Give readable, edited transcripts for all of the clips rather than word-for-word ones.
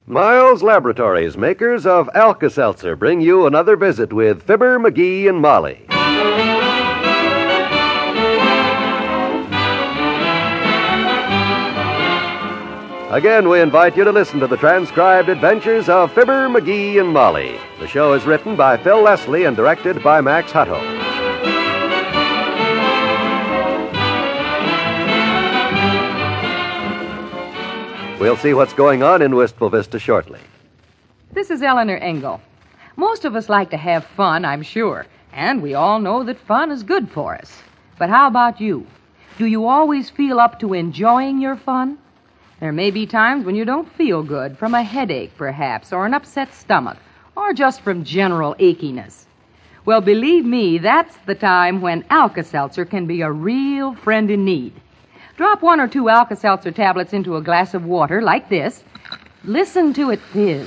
Miles Laboratories, makers of Alka-Seltzer, bring you another visit with Fibber, McGee, and Molly. Again, we invite you to listen to the transcribed adventures of Fibber, McGee, and Molly. The show is written by Phil Leslie and directed by Max Hutto. We'll see what's going on in Wistful Vista shortly. This is Eleanor Engel. Most of us like to have fun, I'm sure, and we all know that fun is good for us. But how about you? Do you always feel up to enjoying your fun? There may be times when you don't feel good, from a headache, perhaps, or an upset stomach, or just from general achiness. Well, believe me, that's the time when Alka-Seltzer can be a real friend in need. Drop 1 or 2 Alka-Seltzer tablets into a glass of water, like this. Listen to it fizz.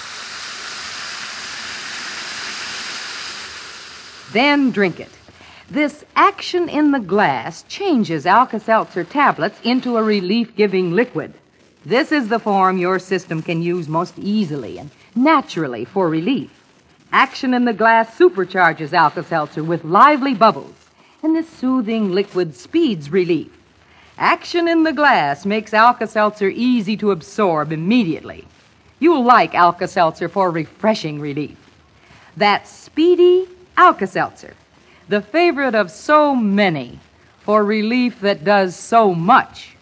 Then drink it. This action in the glass changes Alka-Seltzer tablets into a relief-giving liquid. This is the form your system can use most easily and naturally for relief. Action in the glass supercharges Alka-Seltzer with lively bubbles, and this soothing liquid speeds relief. Action in the glass makes Alka-Seltzer easy to absorb immediately. You'll like Alka-Seltzer for refreshing relief. That's speedy Alka-Seltzer, the favorite of so many, for relief that does so much.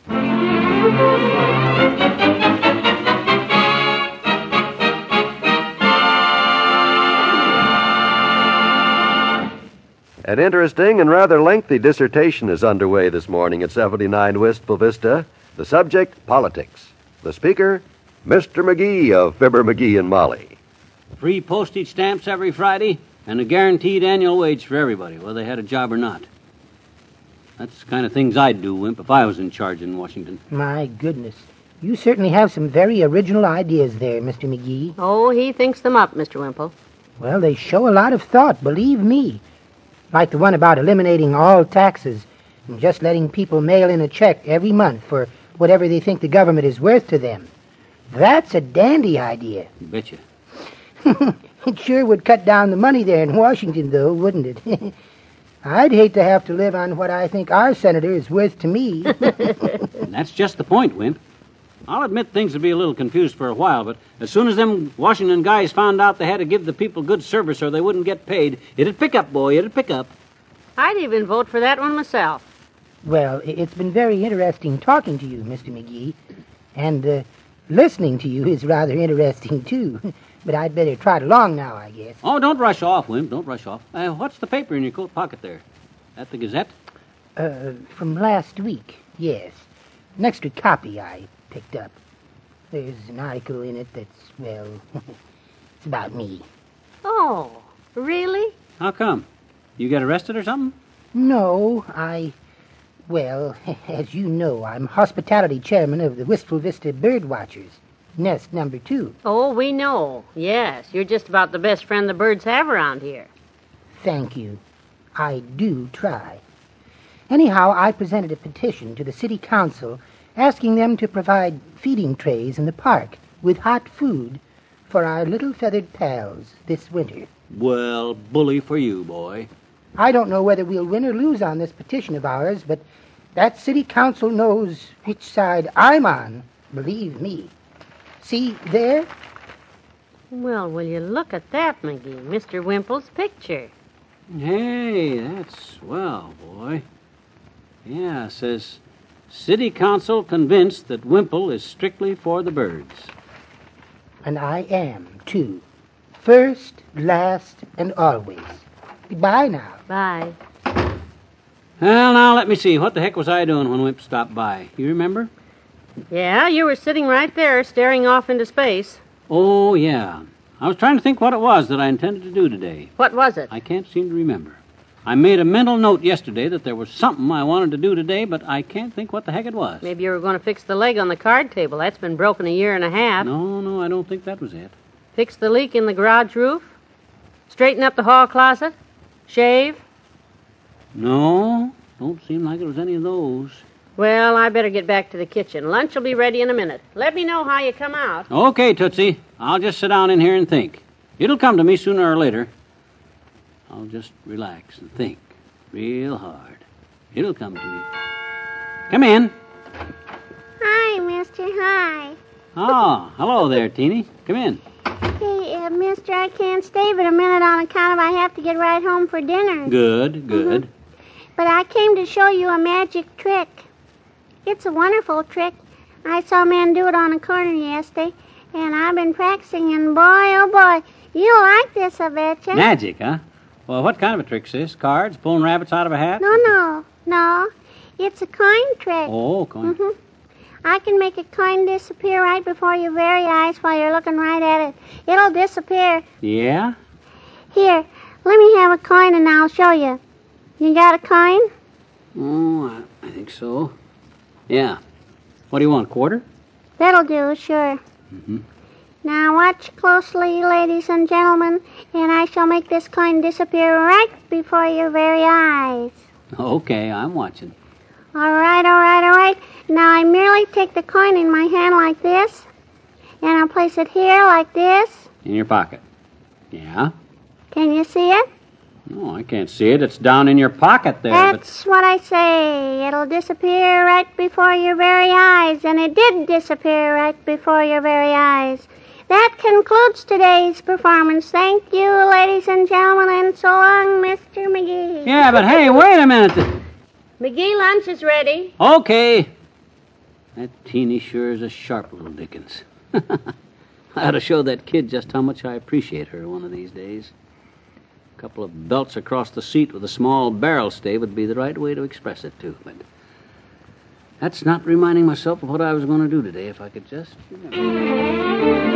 An interesting and rather lengthy dissertation is underway this morning at 79 Wistful Vista. The subject, politics. The speaker, Mr. McGee of Fibber, McGee, and Molly. Free postage stamps every Friday and a guaranteed annual wage for everybody, whether they had a job or not. That's the kind of things I'd do, Wimp, if I was in charge in Washington. My goodness. You certainly have some very original ideas there, Mr. McGee. Oh, he thinks them up, Mr. Wimple. Well, they show a lot of thought, believe me. Like the one about eliminating all taxes and just letting people mail in a check every month for whatever they think the government is worth to them. That's a dandy idea. Betcha. It sure would cut down the money there in Washington, though, wouldn't it? I'd hate to have to live on what I think our senator is worth to me. That's just the point, Wimp. I'll admit things would be a little confused for a while, but as soon as them Washington guys found out they had to give the people good service or they wouldn't get paid, it'd pick up, boy, it'd pick up. I'd even vote for that one myself. Well, it's been very interesting talking to you, Mr. McGee, and listening to you is rather interesting, too. But I'd better trot along now, I guess. Oh, don't rush off, Wimp, don't rush off. What's the paper in your coat pocket there? That the Gazette? From last week, yes. An extra copy I picked up. There's an article in it that's, well, it's about me. Oh, really? How come? You get arrested or something? No, well, as you know, I'm hospitality chairman of the Wistful Vista Bird Watchers, nest number 2. Oh, we know. Yes, you're just about the best friend the birds have around here. Thank you. I do try. Anyhow, I presented a petition to the city council asking them to provide feeding trays in the park with hot food for our little feathered pals this winter. Well, bully for you, boy. I don't know whether we'll win or lose on this petition of ours, but that city council knows which side I'm on, believe me. See there? Well, will you look at that, McGee? Mr. Wimple's picture. Hey, that's swell, boy. Yeah, it says, City Council convinced that Wimple is strictly for the birds. And I am, too. First, last, and always. Goodbye now. Bye. Well, now, let me see. What the heck was I doing when Wimp stopped by? You remember? Yeah, you were sitting right there, staring off into space. Oh, yeah. I was trying to think what it was that I intended to do today. What was it? I can't seem to remember. I made a mental note yesterday that there was something I wanted to do today, but I can't think what the heck it was. Maybe you were going to fix the leg on the card table. That's been broken a year and a half. No, I don't think that was it. Fix the leak in the garage roof? Straighten up the hall closet? Shave? No, don't seem like it was any of those. Well, I better get back to the kitchen. Lunch will be ready in a minute. Let me know how you come out. Okay, Tootsie. I'll just sit down in here and think. It'll come to me sooner or later. I'll just relax and think real hard. It'll come to me. Come in. Hi, mister. Hi. Oh, hello there, Teeny. Come in. Hey, mister, I can't stay but a minute on account of I have to get right home for dinner. Good, good. But I came to show you a magic trick. It's a wonderful trick. I saw a man do it on a corner yesterday, and I've been practicing, and boy, oh boy, you'll like this, I betcha. Magic, huh? Well, what kind of a trick, sis? Cards? Pulling rabbits out of a hat? No. It's a coin trick. Oh, coin. I can make a coin disappear right before your very eyes while you're looking right at it. It'll disappear. Yeah? Here, let me have a coin and I'll show you. You got a coin? Oh, I think so. Yeah. What do you want, quarter? That'll do, sure. Now watch closely, ladies and gentlemen, and I shall make this coin disappear right before your very eyes. Okay, I'm watching. All right. Now I merely take the coin in my hand like this, and I'll place it here like this. In your pocket. Yeah? Can you see it? No, I can't see it. It's down in your pocket there. That's what I say. It'll disappear right before your very eyes, and it did disappear right before your very eyes. That concludes today's performance. Thank you, ladies and gentlemen, and so long, Mr. McGee. Yeah, but hey, wait a minute. McGee, lunch is ready. Okay. That Teeny sure is a sharp little Dickens. I ought to show that kid just how much I appreciate her one of these days. A couple of belts across the seat with a small barrel stay would be the right way to express it, too. But that's not reminding myself of what I was going to do today, if I could just remember.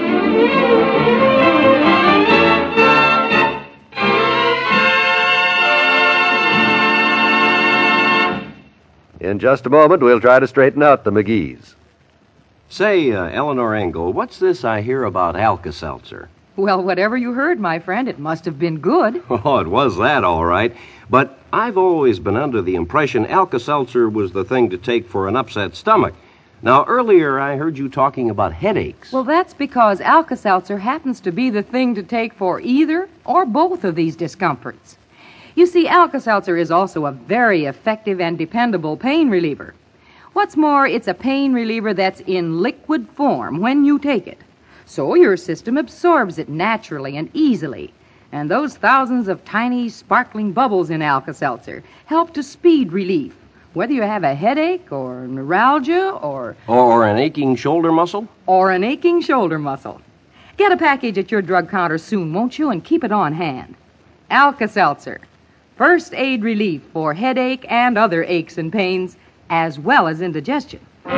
In just a moment, we'll try to straighten out the McGees. Say, Eleanor Engel, what's this I hear about Alka-Seltzer? Well, whatever you heard, my friend, it must have been good. Oh, it was that, all right. But I've always been under the impression Alka-Seltzer was the thing to take for an upset stomach. Now, earlier I heard you talking about headaches. Well, that's because Alka-Seltzer happens to be the thing to take for either or both of these discomforts. You see, Alka-Seltzer is also a very effective and dependable pain reliever. What's more, it's a pain reliever that's in liquid form when you take it. So your system absorbs it naturally and easily. And those thousands of tiny, sparkling bubbles in Alka-Seltzer help to speed relief, whether you have a headache or neuralgia or Or an aching shoulder muscle? an aching shoulder muscle. Get a package at your drug counter soon, won't you, and keep it on hand. Alka-Seltzer, first aid relief for headache and other aches and pains, as well as indigestion.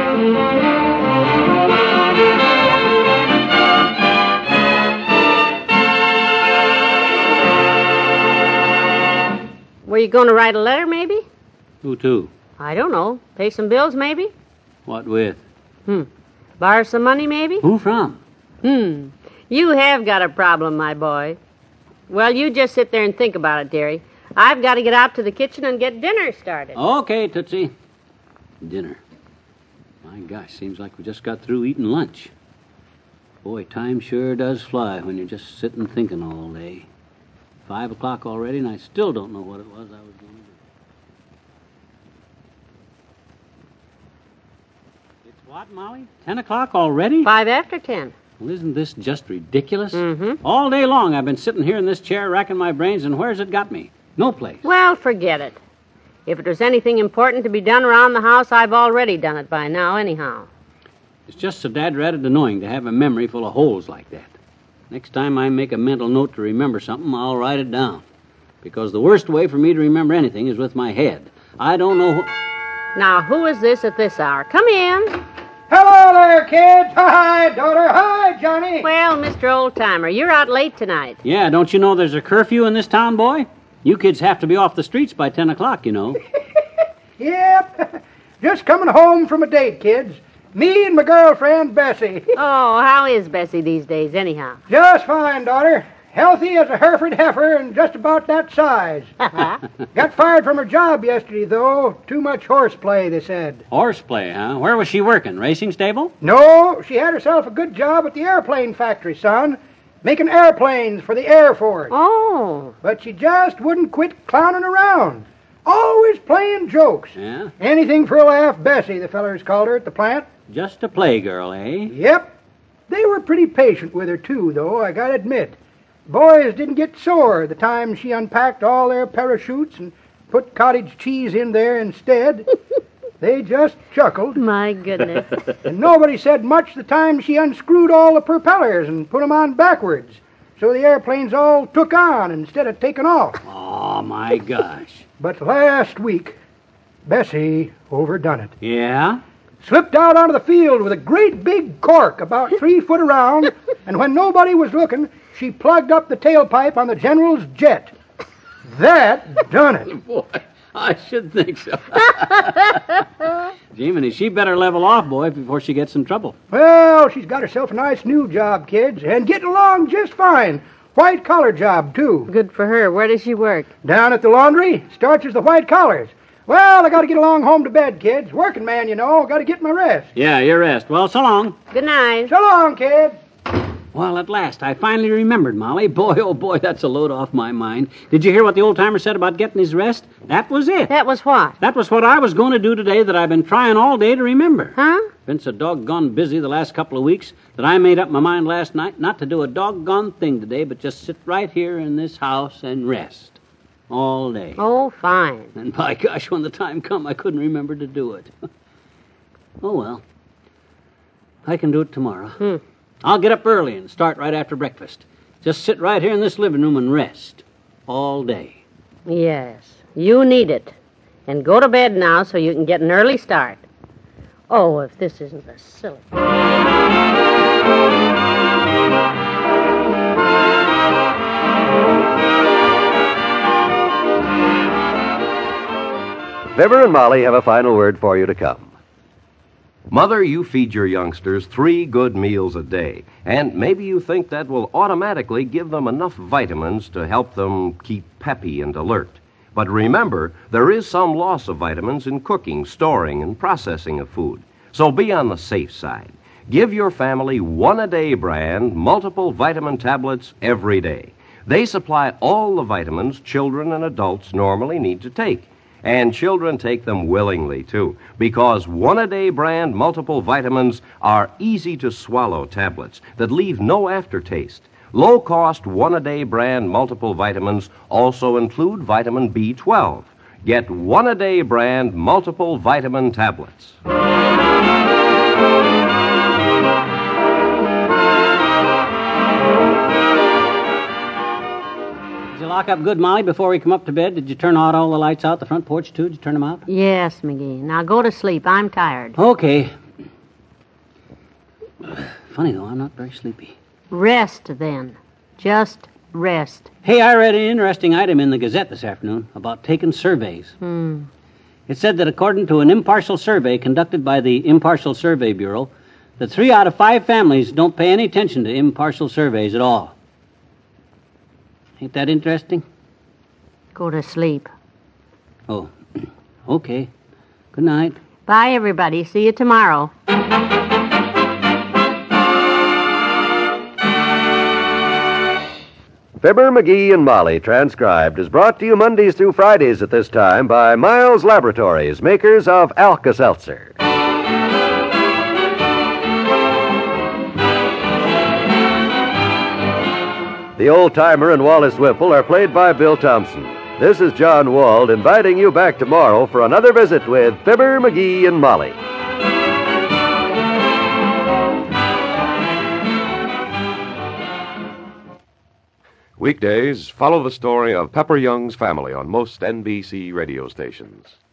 Were you going to write a letter, maybe? Who to? I don't know. Pay some bills, maybe? What with? Borrow some money, maybe? Who from? You have got a problem, my boy. Well, you just sit there and think about it, dearie. I've got to get out to the kitchen and get dinner started. Okay, Tootsie. Dinner. My gosh, seems like we just got through eating lunch. Boy, time sure does fly when you're just sitting thinking all day. 5 o'clock already, and I still don't know what it was I was going to do. It's what, Molly? 10 o'clock already? 5 after 10. Well, isn't this just ridiculous? All day long I've been sitting here in this chair racking my brains, and where's it got me? No place. Well, forget it. If there's anything important to be done around the house, I've already done it by now, anyhow. It's just so dad-ratted annoying to have a memory full of holes like that. Next time I make a mental note to remember something, I'll write it down. Because the worst way for me to remember anything is with my head. I don't know Now, who is this at this hour? Come in. Hello there, kids. Hi, daughter. Hi, Johnny. Well, Mr. Oldtimer, you're out late tonight. Yeah, don't you know there's a curfew in this town, boy? You kids have to be off the streets by 10 o'clock, you know. Yep. Just coming home from a date, kids. Me and my girlfriend, Bessie. Oh, how is Bessie these days, anyhow? Just fine, daughter. Healthy as a Hereford heifer and just about that size. Got fired from her job yesterday, though. Too much horseplay, they said. Horseplay, huh? Where was she working? Racing stable? No, she had herself a good job at the airplane factory, son. Making airplanes for the Air Force. Oh. But she just wouldn't quit clowning around. Always playing jokes. Yeah? Anything for a laugh, Bessie, the fellers called her at the plant. Just a playgirl, eh? Yep. They were pretty patient with her, too, though, I gotta admit. Boys didn't get sore the time she unpacked all their parachutes and put cottage cheese in there instead. They just chuckled. My goodness. And nobody said much the time she unscrewed all the propellers and put 'em on backwards, so the airplanes all took on instead of taking off. Oh, my gosh. But last week, Bessie overdone it. Yeah? Slipped out onto the field with a great big cork about 3 foot around, and when nobody was looking, she plugged up the tailpipe on the General's jet. That done it. Boy, I should think so. Jiminy, she better level off, boy, before she gets in trouble. Well, she's got herself a nice new job, kids, and getting along just fine. White-collar job, too. Good for her. Where does she work? Down at the laundry, starches the white collars. Well, I got to get along home to bed, kids. Working man, you know. Got to get my rest. Yeah, your rest. Well, so long. Good night. So long, kids. Well, at last, I finally remembered, Molly. Boy, oh boy, that's a load off my mind. Did you hear what the old-timer said about getting his rest? That was it. That was what? That was what I was going to do today that I've been trying all day to remember. Huh? Been so doggone busy the last couple of weeks that I made up my mind last night not to do a doggone thing today, but just sit right here in this house and rest. All day. Oh, fine. And by gosh, when the time come, I couldn't remember to do it. Oh, well. I can do it tomorrow. I'll get up early and start right after breakfast. Just sit right here in this living room and rest. All day. Yes, you need it. And go to bed now so you can get an early start. Oh, if this isn't the silly... Fibber and Molly have a final word for you to come. Mother, you feed your youngsters 3 good meals a day, and maybe you think that will automatically give them enough vitamins to help them keep peppy and alert. But remember, there is some loss of vitamins in cooking, storing, and processing of food. So be on the safe side. Give your family 1-a-day brand multiple vitamin tablets every day. They supply all the vitamins children and adults normally need to take. And children take them willingly, too, because 1-a-day brand multiple vitamins are easy-to-swallow tablets that leave no aftertaste. Low-cost 1-a-day brand multiple vitamins also include vitamin B12. Get 1-a-day brand multiple vitamin tablets. Did you lock up good, Molly, before we come up to bed? Did you turn out all the lights out the front porch, too? Did you turn them out? Yes, McGee. Now go to sleep. I'm tired. Okay. Funny, though, I'm not very sleepy. Rest, then. Just rest. Hey, I read an interesting item in the Gazette this afternoon about taking surveys. It said that according to an impartial survey conducted by the Impartial Survey Bureau, that 3 out of 5 families don't pay any attention to impartial surveys at all. Ain't that interesting? Go to sleep. Oh, okay. Good night. Bye, everybody. See you tomorrow. Fibber, McGee, and Molly, transcribed, is brought to you Mondays through Fridays at this time by Miles Laboratories, makers of Alka-Seltzer. The old-timer and Wallace Whipple are played by Bill Thompson. This is John Wald inviting you back tomorrow for another visit with Fibber, McGee, and Molly. Weekdays, follow the story of Pepper Young's family on most NBC radio stations.